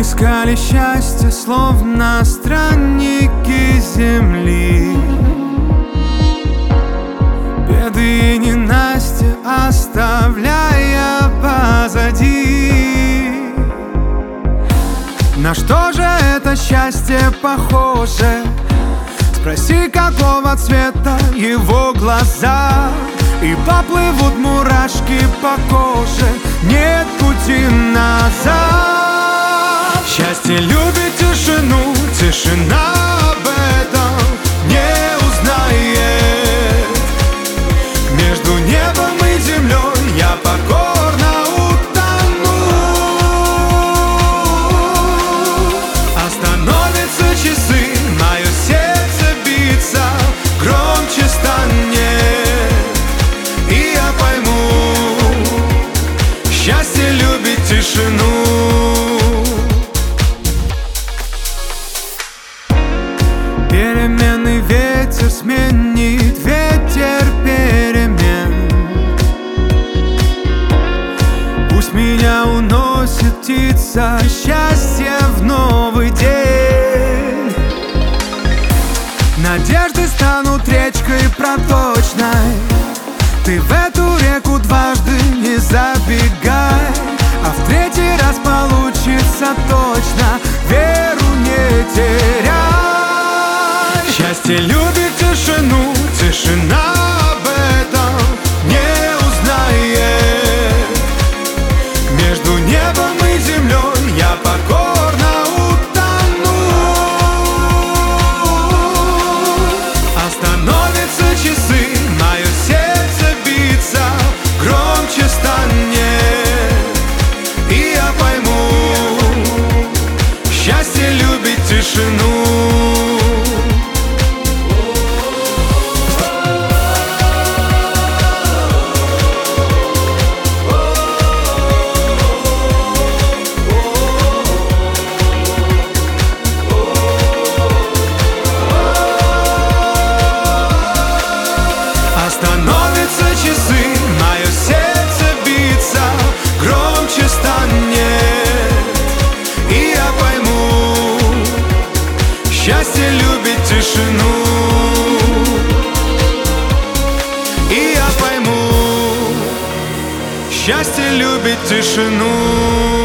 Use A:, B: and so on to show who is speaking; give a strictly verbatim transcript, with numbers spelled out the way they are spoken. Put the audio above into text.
A: искали счастье, словно странники земли. Беды и ненастья оставляя позади. На что же это счастье похоже? Спроси, какого цвета его глаза, и поплывут мурашки по коже. Нет пути назад. Счастье любит тишину, тишина об этом не узнает. Между небом и землей я покорно утону. Остановятся часы, мое сердце биться громче станет, и я пойму, счастье любит тишину. Переменный ветер сменит ветер перемен. Пусть меня уносит птица счастья в новый день. Надежды станут речкой проточной. Ты в эту реку дважды не забегай, а в третий раз получится точно. Веру не теряй. Счастье любит тишину, тишина об этом не узнает. Между небом и землей я покорно утону. Остановятся часы, мое сердце биться громче станет, и я пойму, счастье любит тишину. Остановятся часы, мое сердце биться громче станет, и я пойму, счастье любит тишину. И я пойму, счастье любит тишину.